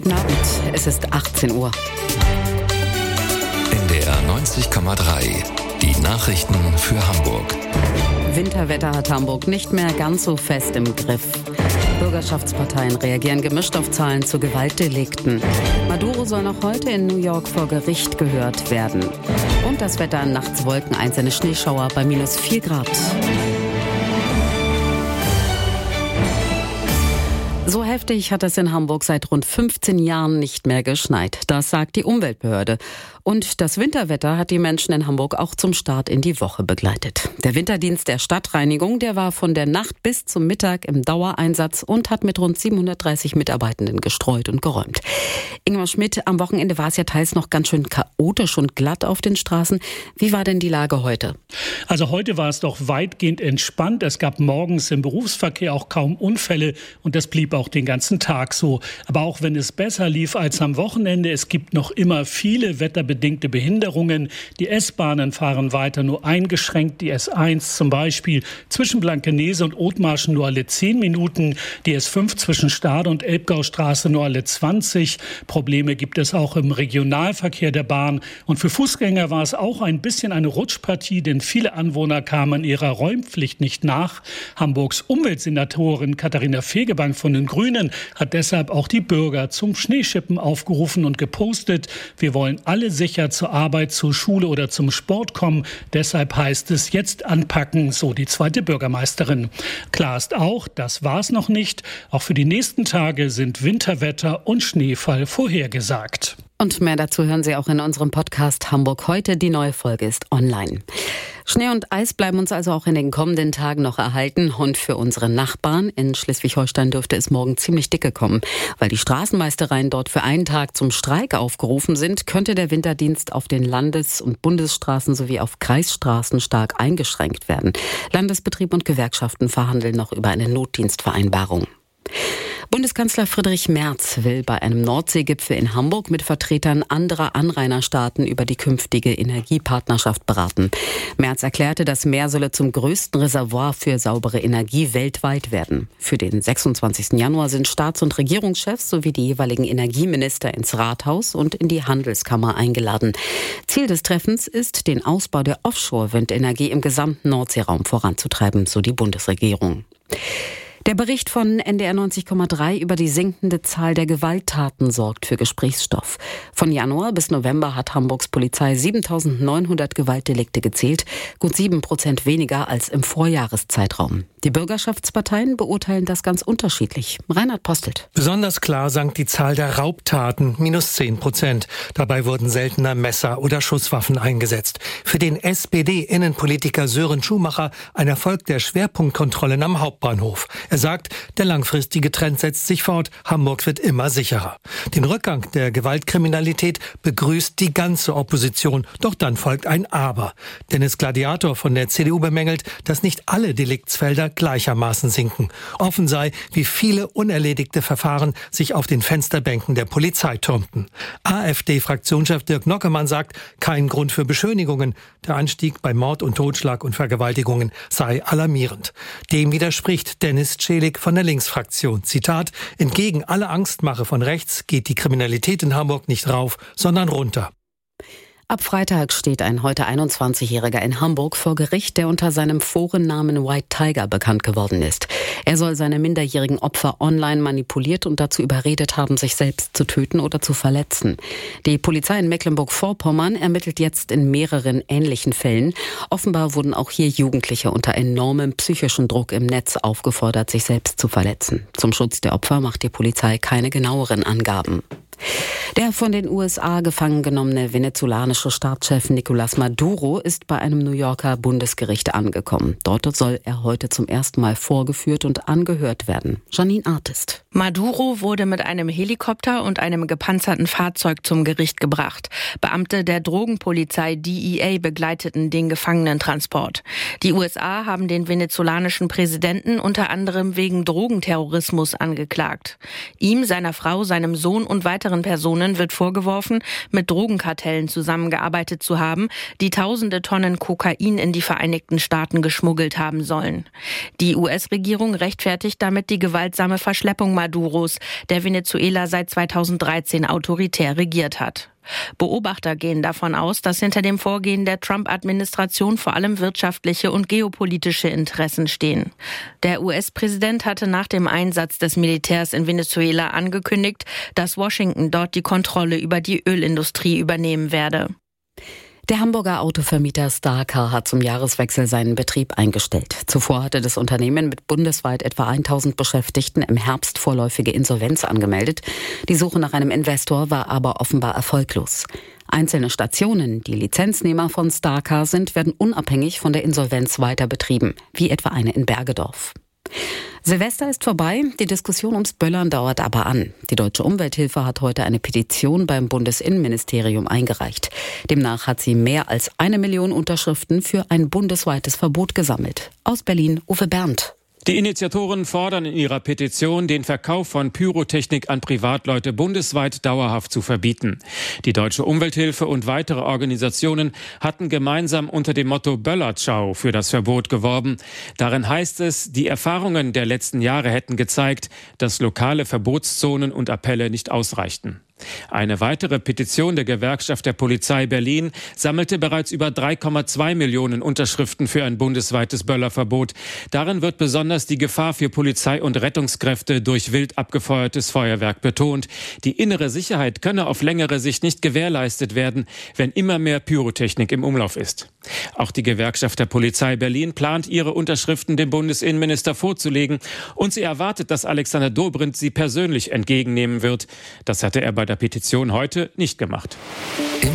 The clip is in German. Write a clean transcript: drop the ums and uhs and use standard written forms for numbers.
Guten Abend, es ist 18 Uhr. NDR 90,3, die Nachrichten für Hamburg. Winterwetter hat Hamburg nicht mehr ganz so fest im Griff. Bürgerschaftsparteien reagieren gemischt auf Zahlen zu Gewaltdelikten. Maduro soll noch heute in New York vor Gericht gehört werden. Und das Wetter: nachts Wolken, einzelne Schneeschauer bei minus 4 Grad. So heftig hat es in Hamburg seit rund 15 Jahren nicht mehr geschneit. Das sagt die Umweltbehörde. Und das Winterwetter hat die Menschen in Hamburg auch zum Start in die Woche begleitet. Der Winterdienst der Stadtreinigung, der war von der Nacht bis zum Mittag im Dauereinsatz und hat mit rund 730 Mitarbeitenden gestreut und geräumt. Ingmar Schmidt, am Wochenende war es ja teils noch ganz schön chaotisch und glatt auf den Straßen. Wie war denn die Lage heute? Also heute war es doch weitgehend entspannt. Es gab morgens im Berufsverkehr auch kaum Unfälle und das blieb auch den ganzen Tag so. Aber auch wenn es besser lief als am Wochenende, es gibt noch immer viele wetterbedingte Behinderungen. Die S-Bahnen fahren weiter nur eingeschränkt. Die S1 zum Beispiel zwischen Blankenese und Othmarschen nur alle 10 Minuten. Die S5 zwischen Stade und Elbgaustraße nur alle 20. Probleme gibt es auch im Regionalverkehr der Bahn. Und für Fußgänger war es auch ein bisschen eine Rutschpartie, denn viele Anwohner kamen ihrer Räumpflicht nicht nach. Hamburgs Umweltsenatorin Katharina Fegebank von den Grünen hat deshalb auch die Bürger zum Schneeschippen aufgerufen und gepostet: Wir wollen alle sicher zur Arbeit, zur Schule oder zum Sport kommen. Deshalb heißt es jetzt anpacken, so die zweite Bürgermeisterin. Klar ist auch, das war's noch nicht. Auch für die nächsten Tage sind Winterwetter und Schneefall vorhergesagt. Und mehr dazu hören Sie auch in unserem Podcast Hamburg heute. Die neue Folge ist online. Schnee und Eis bleiben uns also auch in den kommenden Tagen noch erhalten. Und für unsere Nachbarn in Schleswig-Holstein dürfte es morgen ziemlich dicke kommen. Weil die Straßenmeistereien dort für einen Tag zum Streik aufgerufen sind, könnte der Winterdienst auf den Landes- und Bundesstraßen sowie auf Kreisstraßen stark eingeschränkt werden. Landesbetrieb und Gewerkschaften verhandeln noch über eine Notdienstvereinbarung. Bundeskanzler Friedrich Merz will bei einem Nordseegipfel in Hamburg mit Vertretern anderer Anrainerstaaten über die künftige Energiepartnerschaft beraten. Merz erklärte, das Meer solle zum größten Reservoir für saubere Energie weltweit werden. Für den 26. Januar sind Staats- und Regierungschefs sowie die jeweiligen Energieminister ins Rathaus und in die Handelskammer eingeladen. Ziel des Treffens ist, den Ausbau der Offshore-Windenergie im gesamten Nordseeraum voranzutreiben, so die Bundesregierung. Der Bericht von NDR 90,3 über die sinkende Zahl der Gewalttaten sorgt für Gesprächsstoff. Von Januar bis November hat Hamburgs Polizei 7.900 Gewaltdelikte gezählt, gut 7% weniger als im Vorjahreszeitraum. Die Bürgerschaftsparteien beurteilen das ganz unterschiedlich. Reinhard Postelt. Besonders klar sank die Zahl der Raubtaten, minus 10%. Dabei wurden seltener Messer oder Schusswaffen eingesetzt. Für den SPD-Innenpolitiker Sören Schumacher ein Erfolg der Schwerpunktkontrollen am Hauptbahnhof. Er sagt, der langfristige Trend setzt sich fort. Hamburg wird immer sicherer. Den Rückgang der Gewaltkriminalität begrüßt die ganze Opposition. Doch dann folgt ein Aber. Dennis Gladiator von der CDU bemängelt, dass nicht alle Deliktsfelder gleichermaßen sinken. Offen sei, wie viele unerledigte Verfahren sich auf den Fensterbänken der Polizei türmten. AfD-Fraktionschef Dirk Nockemann sagt, kein Grund für Beschönigungen. Der Anstieg bei Mord und Totschlag und Vergewaltigungen sei alarmierend. Dem widerspricht Dennis Celik von der Linksfraktion. Zitat: Entgegen aller Angstmache von rechts geht die Kriminalität in Hamburg nicht rauf, sondern runter. Ab Freitag steht ein heute 21-Jähriger in Hamburg vor Gericht, der unter seinem Forennamen White Tiger bekannt geworden ist. Er soll seine minderjährigen Opfer online manipuliert und dazu überredet haben, sich selbst zu töten oder zu verletzen. Die Polizei in Mecklenburg-Vorpommern ermittelt jetzt in mehreren ähnlichen Fällen. Offenbar wurden auch hier Jugendliche unter enormem psychischen Druck im Netz aufgefordert, sich selbst zu verletzen. Zum Schutz der Opfer macht die Polizei keine genaueren Angaben. Der von den USA gefangen genommene venezolanische Staatschef Nicolás Maduro ist bei einem New Yorker Bundesgericht angekommen. Dort soll er heute zum ersten Mal vorgeführt und angehört werden. Janine Artist. Maduro wurde mit einem Helikopter und einem gepanzerten Fahrzeug zum Gericht gebracht. Beamte der Drogenpolizei DEA begleiteten den Gefangenentransport. Die USA haben den venezolanischen Präsidenten unter anderem wegen Drogenterrorismus angeklagt. Ihm, seiner Frau, seinem Sohn und weiteren Personen Organisationen wird vorgeworfen, mit Drogenkartellen zusammengearbeitet zu haben, die tausende Tonnen Kokain in die Vereinigten Staaten geschmuggelt haben sollen. Die US-Regierung rechtfertigt damit die gewaltsame Verschleppung Maduros, der Venezuela seit 2013 autoritär regiert hat. Beobachter gehen davon aus, dass hinter dem Vorgehen der Trump-Administration vor allem wirtschaftliche und geopolitische Interessen stehen. Der US-Präsident hatte nach dem Einsatz des Militärs in Venezuela angekündigt, dass Washington dort die Kontrolle über die Ölindustrie übernehmen werde. Der Hamburger Autovermieter Starcar hat zum Jahreswechsel seinen Betrieb eingestellt. Zuvor hatte das Unternehmen mit bundesweit etwa 1000 Beschäftigten im Herbst vorläufige Insolvenz angemeldet. Die Suche nach einem Investor war aber offenbar erfolglos. Einzelne Stationen, die Lizenznehmer von Starcar sind, werden unabhängig von der Insolvenz weiter betrieben, wie etwa eine in Bergedorf. Silvester ist vorbei, die Diskussion ums Böllern dauert aber an. Die Deutsche Umwelthilfe hat heute eine Petition beim Bundesinnenministerium eingereicht. Demnach hat sie mehr als 1 Million Unterschriften für ein bundesweites Verbot gesammelt. Aus Berlin, Uwe Berndt. Die Initiatoren fordern in ihrer Petition, den Verkauf von Pyrotechnik an Privatleute bundesweit dauerhaft zu verbieten. Die Deutsche Umwelthilfe und weitere Organisationen hatten gemeinsam unter dem Motto Böllertschau für das Verbot geworben. Darin heißt es, die Erfahrungen der letzten Jahre hätten gezeigt, dass lokale Verbotszonen und Appelle nicht ausreichten. Eine weitere Petition der Gewerkschaft der Polizei Berlin sammelte bereits über 3,2 Millionen Unterschriften für ein bundesweites Böllerverbot. Darin wird besonders die Gefahr für Polizei und Rettungskräfte durch wild abgefeuertes Feuerwerk betont. Die innere Sicherheit könne auf längere Sicht nicht gewährleistet werden, wenn immer mehr Pyrotechnik im Umlauf ist. Auch die Gewerkschaft der Polizei Berlin plant, ihre Unterschriften dem Bundesinnenminister vorzulegen. Und sie erwartet, dass Alexander Dobrindt sie persönlich entgegennehmen wird. Das hatte er bei der Petition heute nicht gemacht.